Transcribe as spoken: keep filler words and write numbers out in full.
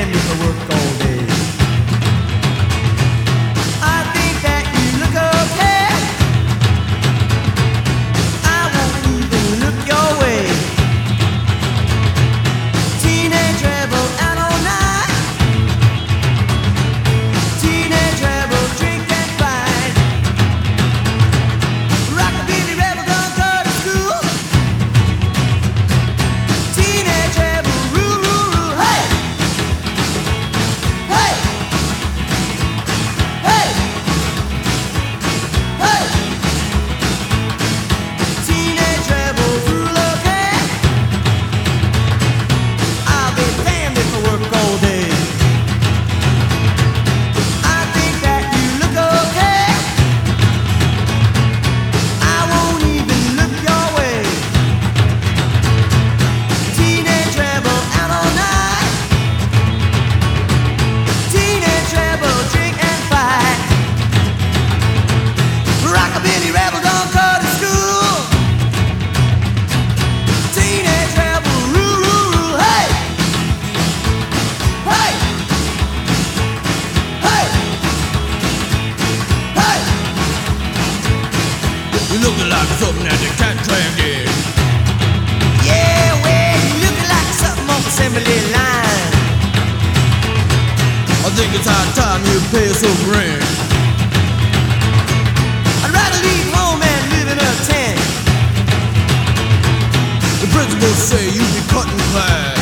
damned if I work all day. I think that you look okay. I won't even look your way. Teenage rebel out all night. Teenage rebel drink and fight. Rockabilly rebel don't go to school. Teenage rebel rule, rule, rule. Hey! Hey! Hey! Hey! Teenage rebel rule, okay? I'll be damned if I work all day. I think that you look okay. I won't even look your way. Teenage rebel out all night. Teenage rebel drink and fight. Rockabilly rebel don't go to school. Teenage rebel rule, rule, rule. Hey! Hey! Hey! Hey! You looking like something that the cat train did. Yeah, well, you looking like something on the assembly line. I think it's high time you pay some rent. I'd rather leave home and live in a tent. The principals say you be cutting class.